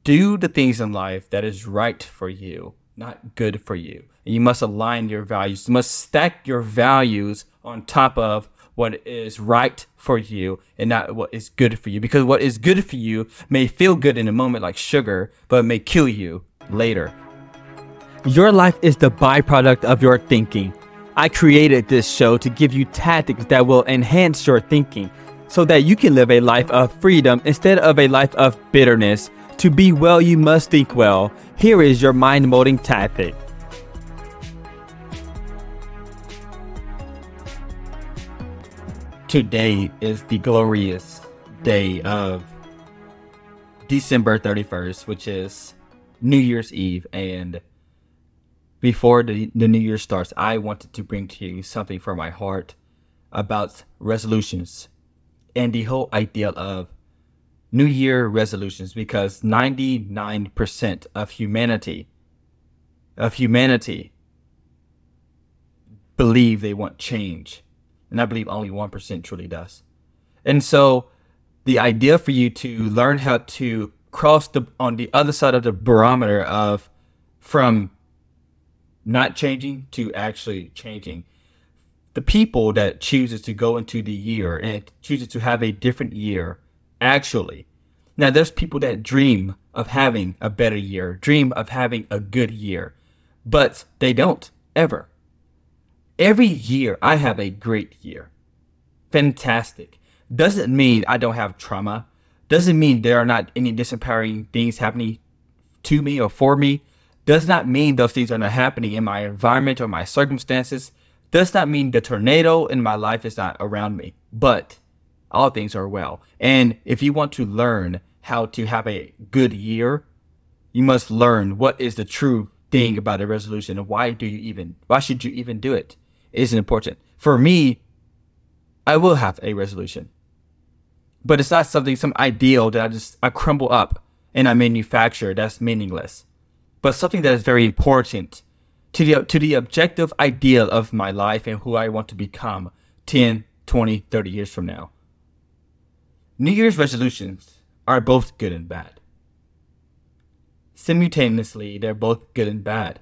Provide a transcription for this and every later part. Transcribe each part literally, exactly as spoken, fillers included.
do the things in life that is right for you, not good for you. And you must align your values. You must stack your values on top of what is right for you and not what is good for you. Because what is good for you may feel good in a moment like sugar, but it may kill you later. Your life is the byproduct of your thinking. I created this show to give you tactics that will enhance your thinking so that you can live a life of freedom instead of a life of bitterness. To be well, you must think well. Here is your mind-molding tactic. Today is the glorious day of December thirty-first, which is New Year's Eve. And before the, the New Year starts, I wanted to bring to you something from my heart about resolutions and the whole idea of New Year resolutions, because ninety-nine percent of humanity, of humanity believe they want change. And I believe only one percent truly does. And so the idea for you to learn how to cross the on the other side of the barometer of from not changing to actually changing. The people that chooses to go into the year and chooses to have a different year, actually. Now, there's people that dream of having a better year, dream of having a good year, but they don't ever. Every year I have a great year. Fantastic. Doesn't mean I don't have trauma. Doesn't mean there are not any disempowering things happening to me or for me. Does not mean those things are not happening in my environment or my circumstances. Does not mean the tornado in my life is not around me. But all things are well. And if you want to learn how to have a good year, you must learn what is the true thing about a resolution and why do you even, why should you even do it? Is important. For me, I will have a resolution, but it's not something, some ideal that I just, I crumble up and I manufacture. That's meaningless, but something that is very important to the, to the objective ideal of my life and who I want to become ten, twenty, thirty years from now. New Year's resolutions are both good and bad. Simultaneously, they're both good and bad.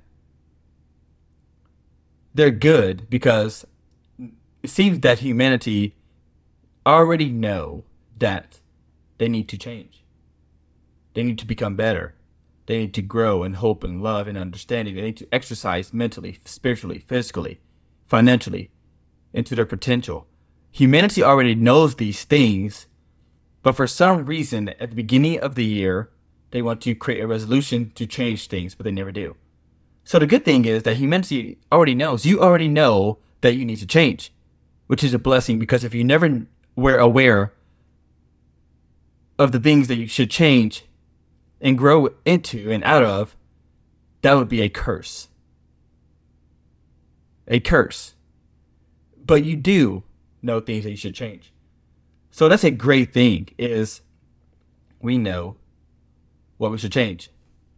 They're good because it seems that humanity already know that they need to change. They need to become better. They need to grow in hope and love and understanding. They need to exercise mentally, spiritually, physically, financially into their potential. Humanity already knows these things, but for some reason at the beginning of the year, they want to create a resolution to change things, but they never do. So the good thing is that humanity already knows. You already know that you need to change, which is a blessing, because if you never were aware of the things that you should change and grow into and out of, that would be a curse. A curse. But you do know things that you should change. So that's a great thing, is we know what we should change.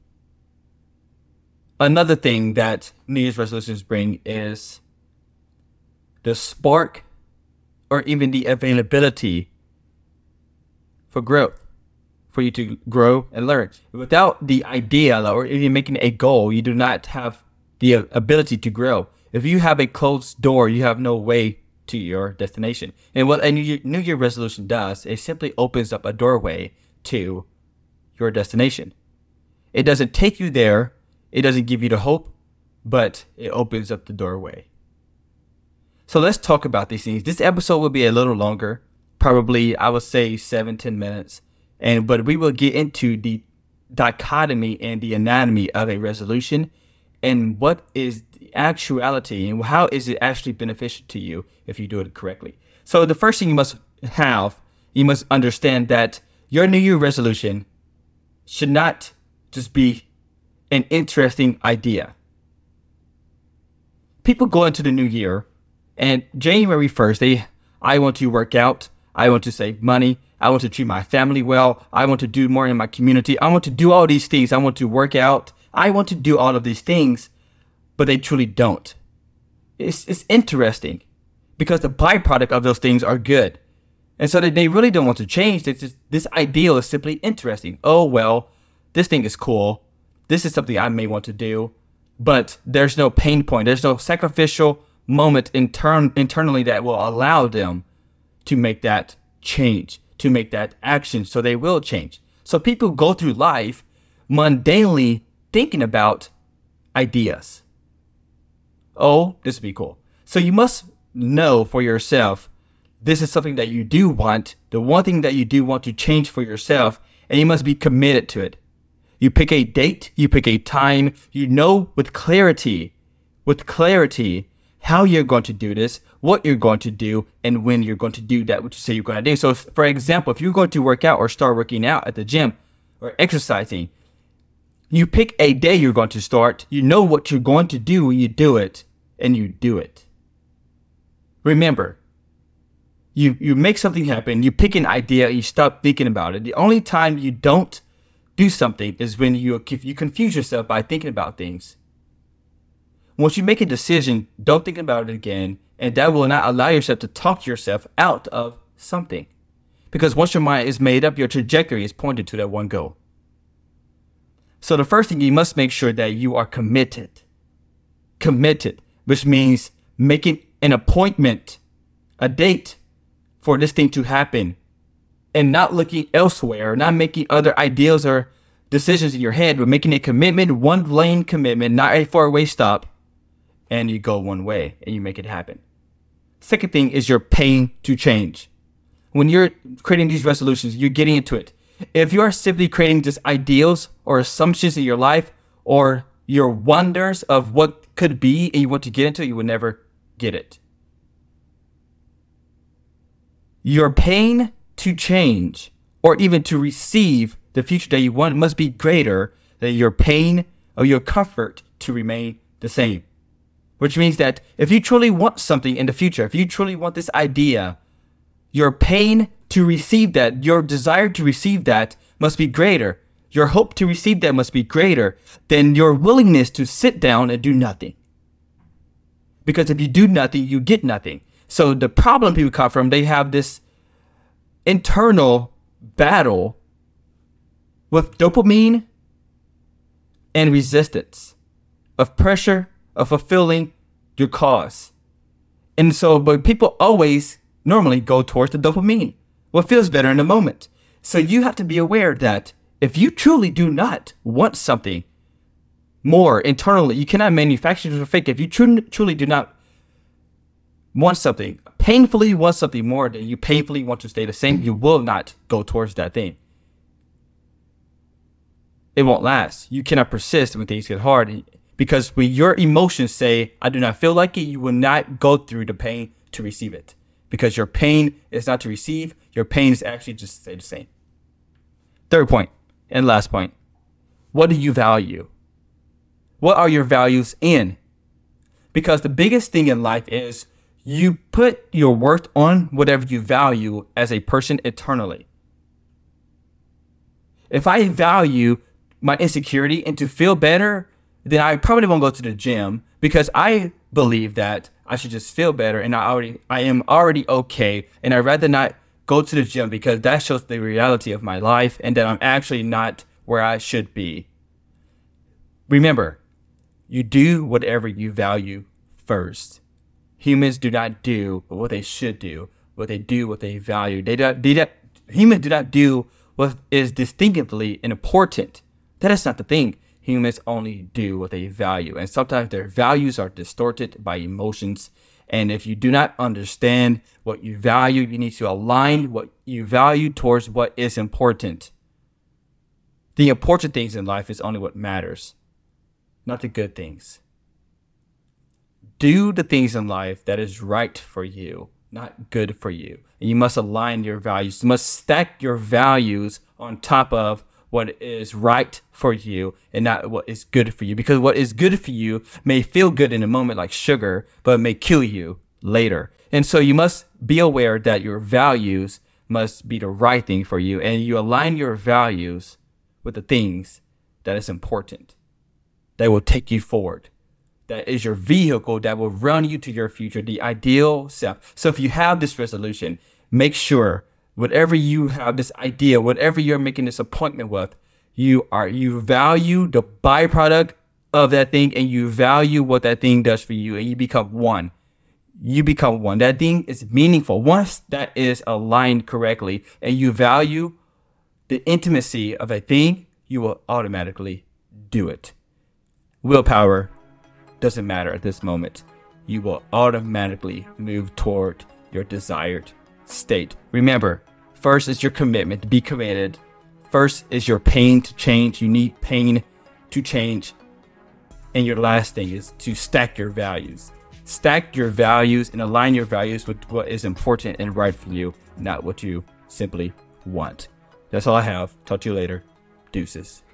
Another thing that New Year's resolutions bring is the spark or even the availability for growth, for you to grow and learn. Without the idea or even making a goal, you do not have the ability to grow. If you have a closed door, you have no way to your destination. And what a New Year, New Year resolution does is simply opens up a doorway to your destination. It doesn't take you there. It doesn't give you the hope, but it opens up the doorway. So let's talk about these things. This episode will be a little longer, probably I would say seven, ten minutes. And but we will get into the dichotomy and the anatomy of a resolution and what is the actuality and how is it actually beneficial to you if you do it correctly. So the first thing you must have, you must understand that your New Year resolution should not just be an interesting idea. People go into the new year and January first, they, I want to work out. I want to save money. I want to treat my family well. I want to do more in my community. I want to do all these things. I want to work out. I want to do all of these things, but they truly don't. It's, it's interesting because the byproduct of those things are good. And so that they really don't want to change. It's just, this ideal is simply interesting. Oh, well, this thing is cool. This is something I may want to do, but there's no pain point. There's no sacrificial moment intern- internally that will allow them to make that change, to make that action, so they will change. So people go through life mundanely thinking about ideas. Oh, this would be cool. So you must know for yourself, this is something that you do want, the one thing that you do want to change for yourself, and you must be committed to it. You pick a date, you pick a time, you know with clarity, with clarity, how you're going to do this, what you're going to do, and when you're going to do that, what you say you're going to do. So, if, for example, if you're going to work out or start working out at the gym or exercising, you pick a day you're going to start, you know what you're going to do when you do it, and you do it. Remember, you, you make something happen, you pick an idea, you stop thinking about it. The only time you don't do something is when you, you confuse yourself by thinking about things. Once you make a decision, don't think about it again, and that will not allow yourself to talk yourself out of something. Because once your mind is made up, your trajectory is pointed to that one goal. So the first thing, you must make sure that you are committed. Committed, which means making an appointment, a date for this thing to happen, and not looking elsewhere, not making other ideas or decisions in your head, but making a commitment, one lane commitment, not a four-way stop. And you go one way and you make it happen. Second thing is you're paying to change. When you're creating these resolutions, you're getting into it. If you are simply creating just ideals or assumptions in your life or your wonders of what could be and you want to get into, you will never get it. Your pain to change or even to receive the future that you want must be greater than your pain or your comfort to remain the same. Which means that if you truly want something in the future, if you truly want this idea, your pain to receive that, your desire to receive that must be greater. Your hope to receive that must be greater than your willingness to sit down and do nothing. Because if you do nothing, you get nothing. So the problem people come from, they have this internal battle with dopamine and resistance of pressure of fulfilling your cause. And so, but people always normally go towards the dopamine, what feels better in the moment. So you have to be aware that if you truly do not want something more internally, you cannot manufacture it or fake it. If you truly, truly do not want something, painfully want something more than you painfully want to stay the same, you will not go towards that thing. It won't last. You cannot persist when things get hard. Because when your emotions say, I do not feel like it, you will not go through the pain to receive it. Because your pain is not to receive, your pain is actually just to stay the same. Third point, and last point. What do you value? What are your values in? Because the biggest thing in life is you put your worth on whatever you value as a person eternally. If I value my insecurity and to feel better, then I probably won't go to the gym because I believe that I should just feel better and I already I am already okay, and I'd rather not go to the gym because that shows the reality of my life and that I'm actually not where I should be. Remember, you do whatever you value first. Humans do not do what they should do, what they do what they value. They do, they do, humans do not do what is distinctively important. That is not the thing. Humans only do what they value. And sometimes their values are distorted by emotions. And if you do not understand what you value, you need to align what you value towards what is important. The important things in life is only what matters, not the good things. Do the things in life that is right for you, not good for you. And you must align your values. You must stack your values on top of what is right for you and not what is good for you. Because what is good for you may feel good in a moment like sugar, but it may kill you later. And so you must be aware that your values must be the right thing for you. And you align your values with the things that is important, that will take you forward. That is your vehicle that will run you to your future, the ideal self. So if you have this resolution, make sure whatever you have this idea, whatever you're making this appointment with, You are you value the byproduct of that thing, and you value what that thing does for you, and you become one. You become one. That thing is meaningful once that is aligned correctly, and you value the intimacy of a thing. You will automatically do it. Willpower doesn't matter at this moment. You will automatically move toward your desired state. Remember, first is your commitment to be committed. First is your pain to change. You need pain to change. And your last thing is to stack your values. Stack your values and align your values with what is important and right for you, not what you simply want. That's all I have. Talk to you later. Deuces.